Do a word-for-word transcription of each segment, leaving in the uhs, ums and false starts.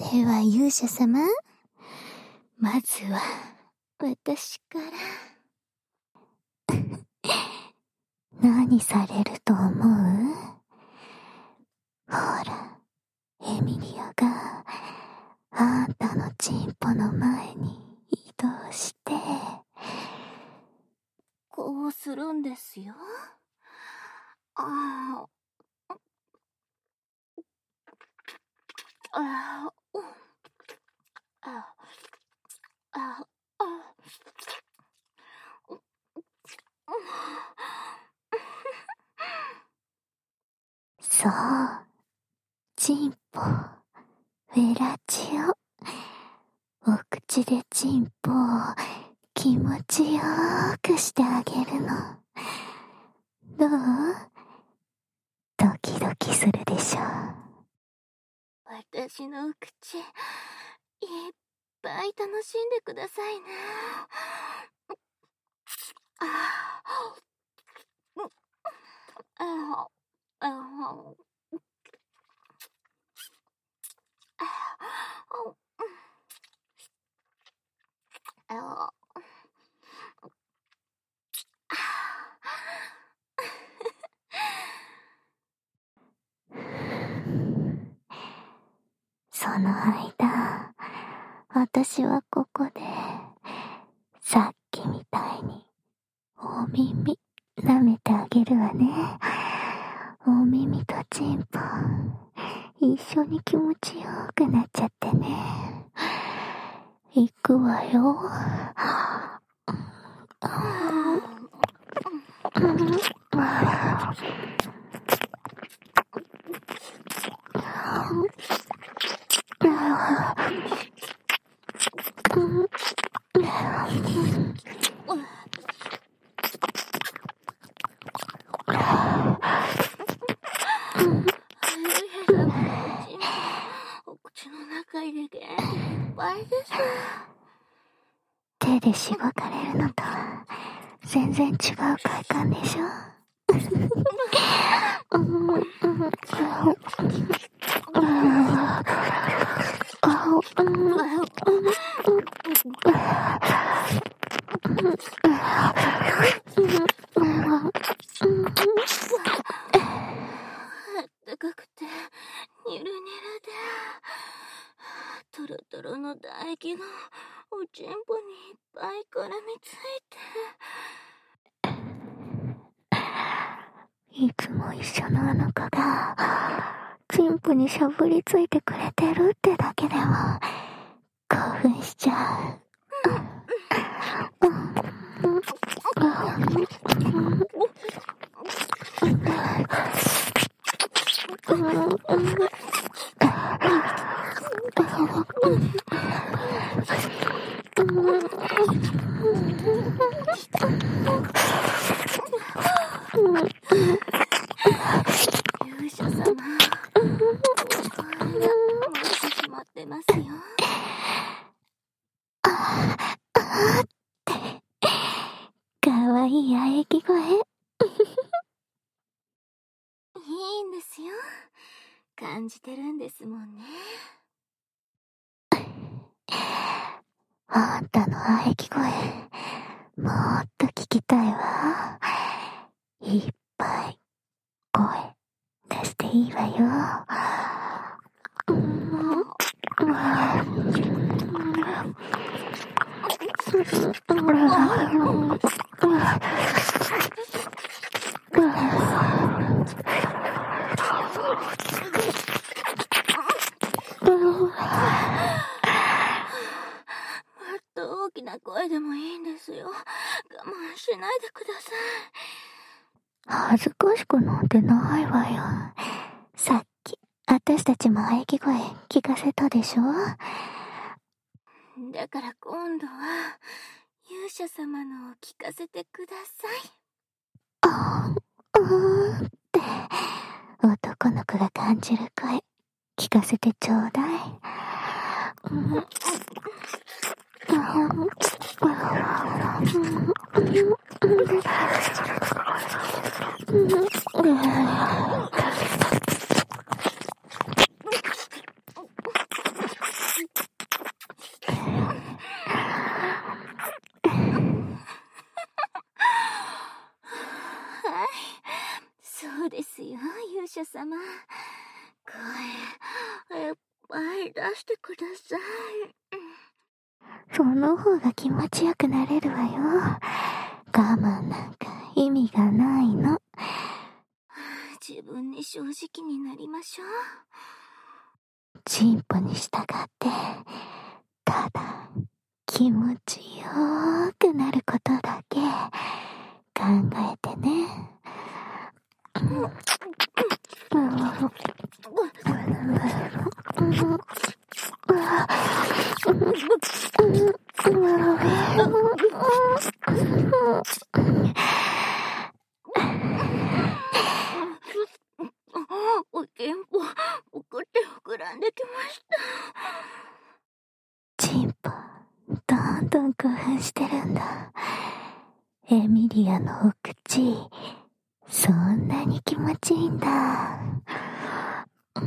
では勇者様、まずは私から何されると思う？ほら、エミリアがあんたのチンポの前に移動してこうするんですよ。ああ、ああ、ああ、あそう、チンポ、フェラチオ。お口でチンポを気持ちよーくしてあげるの。どう？ドキドキするでしょ。私の口、いっぱい楽しんでくださいね。ああ、ああ、ああ、その間、私はここで、さっきみたいに、お耳、舐めてあげるわね。お耳とチンポ、一緒に気持ちよくなっちゃってね。行くわよ。お口の中入れ元気いっぱいです。手でしごかれるのとは全然違う快感でしょ。高くてニュルニュルでトロトロの唾液がおちんぽにいっぱい絡みついて、いつも一緒のあの子がチンポにしゃぶりついてくれてるってだけでも興奮しちゃう。勇者様、声が漏れてしまってますよ。ああってかわいい喘ぎ声。いいんですよ。感じてるんですもんね。あんたの喘ぎ声、もっと聞きたいわ。いっぱい声出していいわよ。大きな声でもいいんですよ。我慢しないでください。恥ずかしくなんてないわよ。さっき私たちも喘ぎ声聞かせたでしょ。だから今度は勇者様のを聞かせてください。あーあーって男の子が感じる声聞かせてちょうだい。うん様。声、いっぱい出してください。 その方が気持ちよくなれるわよ。我慢なんか意味がないの。 自分に正直になりましょう。 進歩に従って、ただ気持ちよーくなることだけ考えてね。 おけんぽ、送って膨らんできました。 チンポ、どんどん興奮してるんだ。エミリアのお口、そんなに気持ちいいんだ。うん、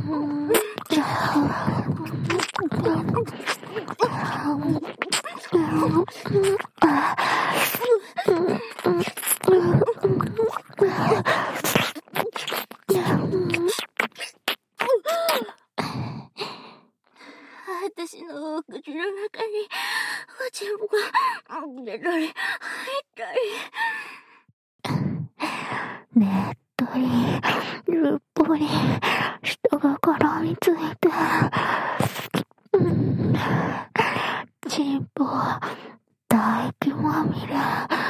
私のお口の中におちんぽが出たり入ったり、ねっとり、るっぽり、舌が絡みついて、うん、チンポ、唾液まみれ。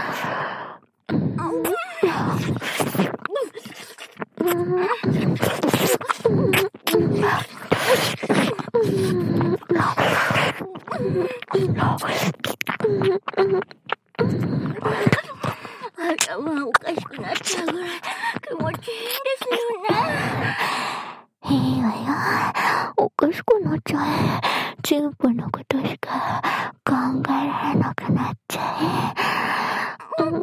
頭おかしくなっちゃうぐらい気持ちいいんですよね。いいわよ。おかしくなっちゃえ。チンポのことしか考えられなくなっちゃえ。うん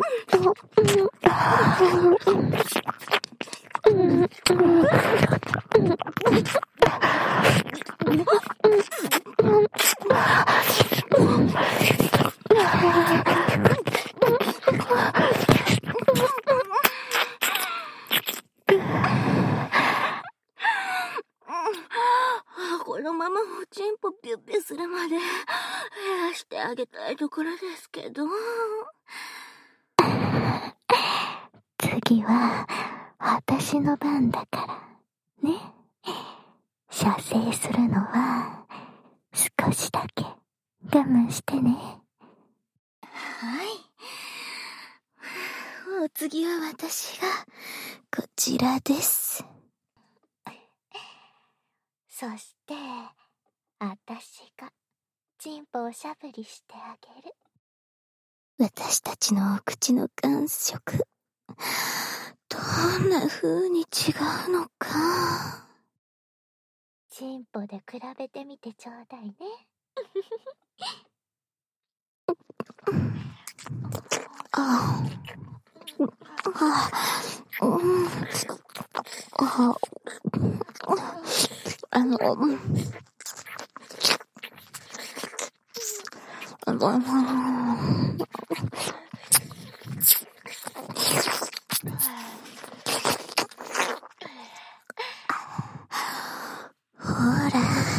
このままおちんぽピュッピュするまで減らしてあげたいところですけど。 次は私の番だからね。射精するのは少しだけ我慢してね。 はい。お次は私がこちらです。 そして私がチンポをしゃぶりしてあげる。 私たちのお口の感触、どんな風に違うのか。 チンポで比べてみてちょうだいね。 ああ、うん、あ、あの、あの、ほら、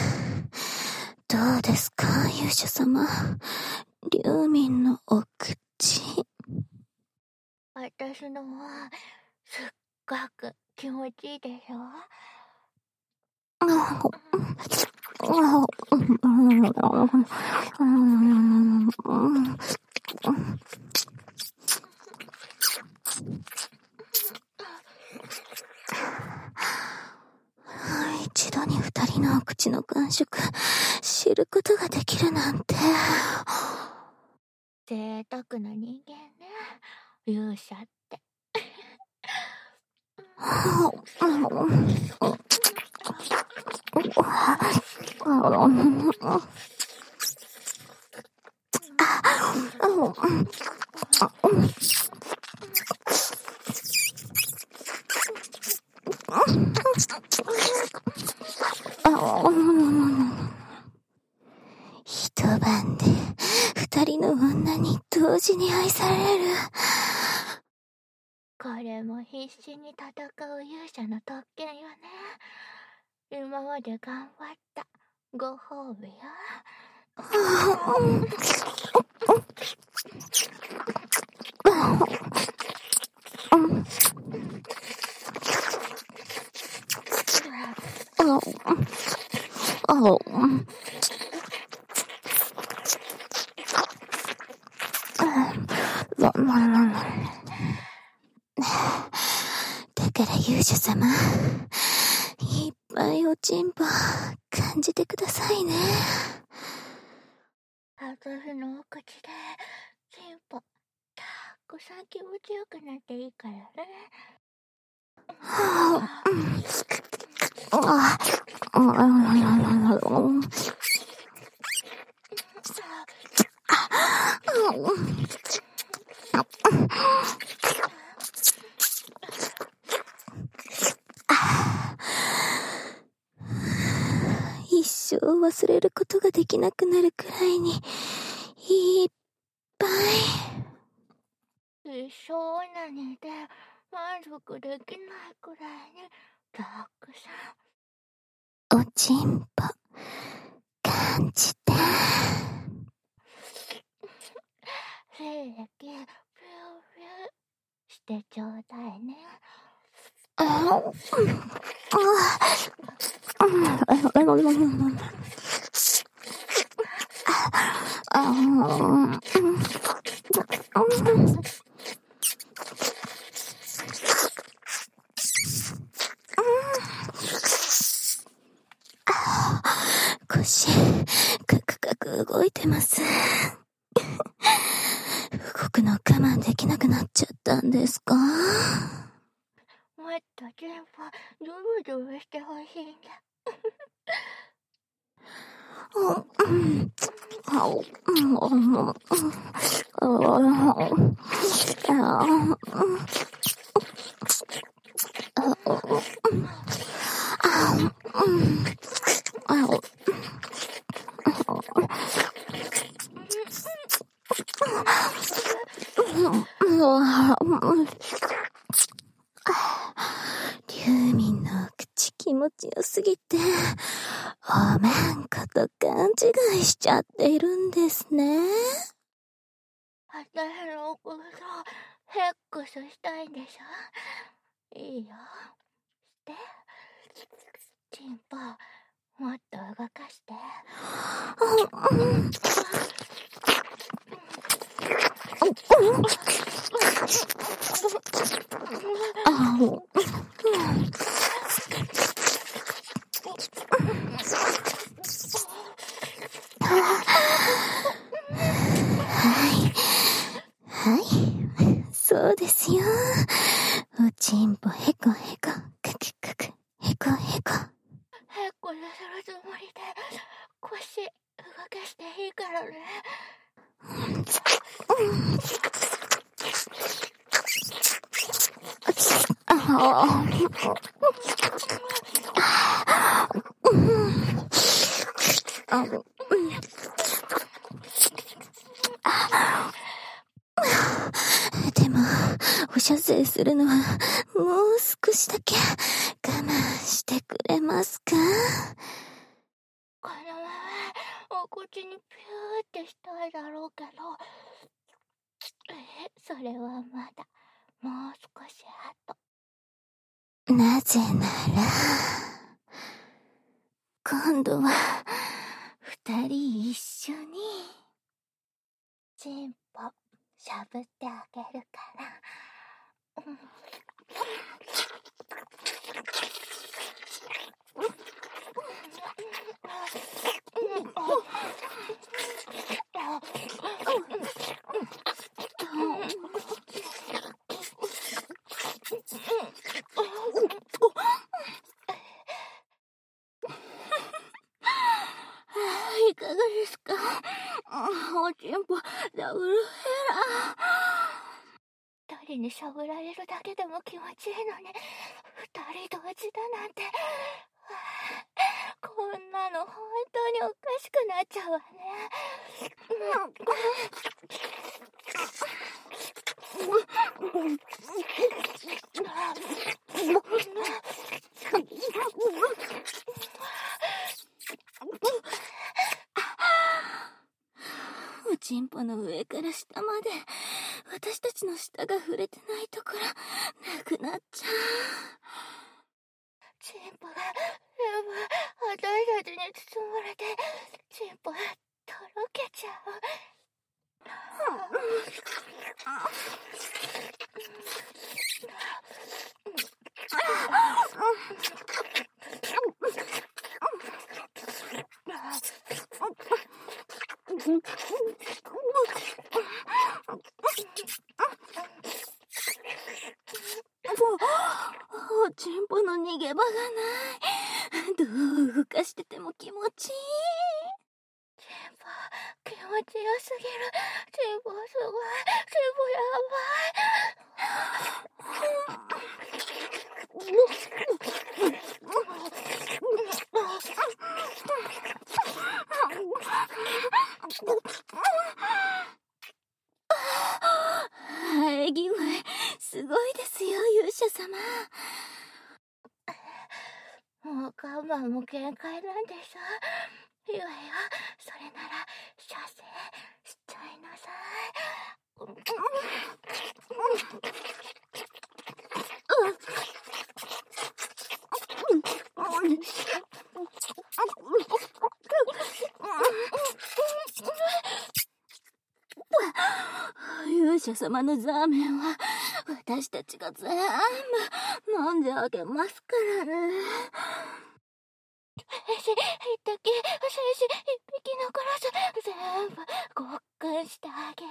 どうですか、勇者様。リュウミンのお口。 私のはすっごく気持ちいいでしょ。 一度に二人のお口の感触知ることができるなんて。 贅沢な人間ね、勇者って。 一晩で二人の女に同時に愛される。 これも必死に戦う勇者の特権よね。今まで頑張ったご褒美よ。 だから勇者様、いっぱいおちんぽ感じてくださいね。 私のお口でチンポたくさん気持ちよくなっていいからね。 一生忘れることができなくなるくらいにいっぱい。 一生オナニーで満足できないくらいにたくさんおちんぽ感じて。 精液ピューピューしてちょうだいね。 腰カクカク動いてます。動くの我慢できなくなっちゃったんですか？ もっとチンポズブズブしてほしいんだ。 ユーミンの口気持ちよすぎて、おめんこと勘違いしちゃっているんですね。 私のことヘックスしたいんでしょ。いいよ。してチンポもっと動かして。 そうですよ。おちんぽへこへこ、クククク、へこへこ。 へっこさせるつもりで腰動かしていいからね。 でも、お射精するのはもう少しだけ我慢してくれますか？ このままお口にピューってしたいだろうけど、え、それはまだもう少し後。 なぜなら、今度は二人一緒にチンポしゃぶってあげるから。うんいかがですか？おちんぽダブルヘラ。一人にしゃぶられるだけでも気持ちいいのに、二人同時だなんて、こんなの本当におかしくなっちゃうわね。 おちんぽの上から下まで私たちの舌が触れてないところなくなっちゃう。 チンポが全部私たちに包まれて、チンポがとろけちゃう。 おちんぽの逃げ場がない。どう動かしてても気持ちいい。 チンポ気持ちよすぎる。チンポすごい。チンポや喘ぎ声すごいですよ、勇者様。 もう我慢も限界なんでしょ。いいわよ。それなら射精しちゃいなさい。 勇者様のザーメンは私たちが全部飲んであげますからね。 私一滴、私一匹のガラス全部ごっくんしてあげる。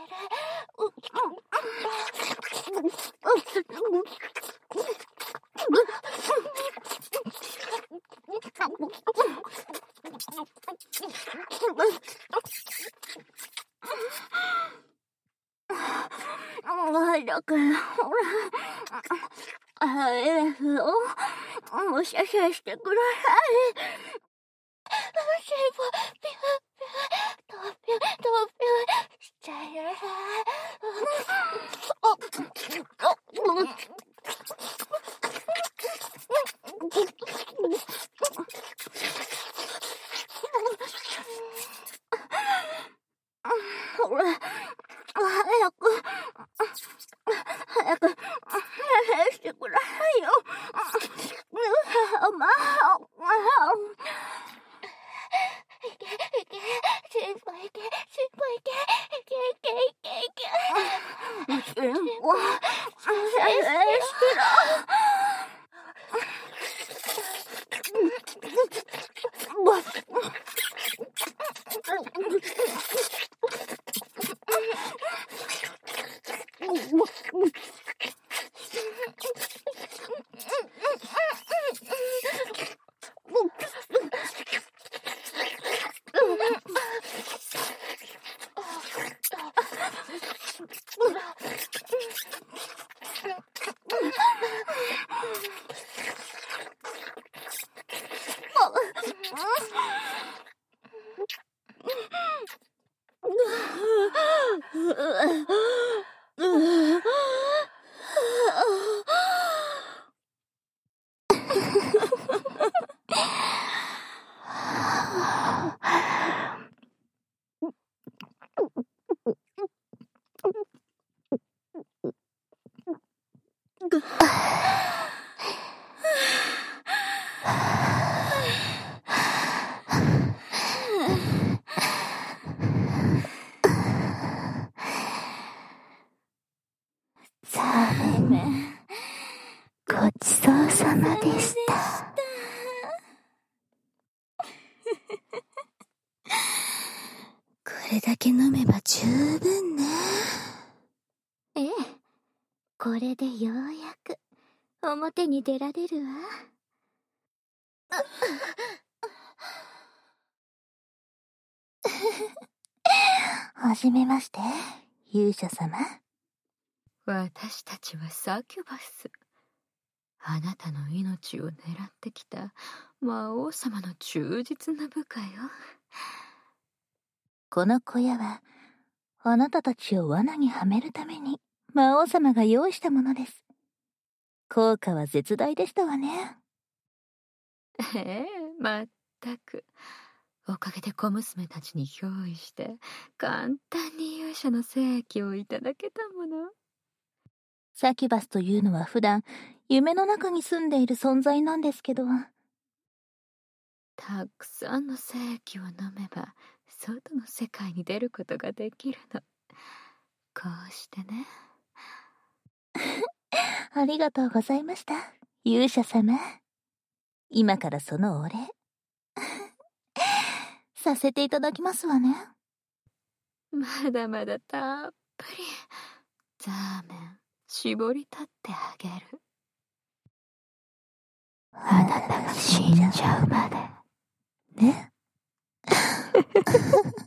だからほら、あれですよ、もう射精してください。 シェイポピュピュトピュトピュしちゃいなさい。 ほら、早く早く返してくださいよ。まあいけいけ、シンポいけ、シンポいけ、いけいけいけいけ。 シンポ射精してろ。 ザーメン、ごちそうさまでした。 これだけ飲めば十分ね。 ええ、これでようやく表に出られるわ。はじめまして、勇者様。 私たちはサキュバス。あなたの命を狙ってきた魔王様の忠実な部下よ。 この小屋はあなたたちを罠にはめるために魔王様が用意したものです。効果は絶大でしたわね。 ええ、まったく。おかげで小娘たちに憑依して、簡単に勇者の聖域をいただけたもの。 サキュバスというのは普段、夢の中に住んでいる存在なんですけど。 たくさんの聖域を飲めば、外の世界に出ることができるの。こうしてね。 ありがとうございました、勇者様。今からそのお礼させていただきますわね。 まだまだたっぷりザーメン絞り立ってあげる。 あなたが死んじゃうまでね。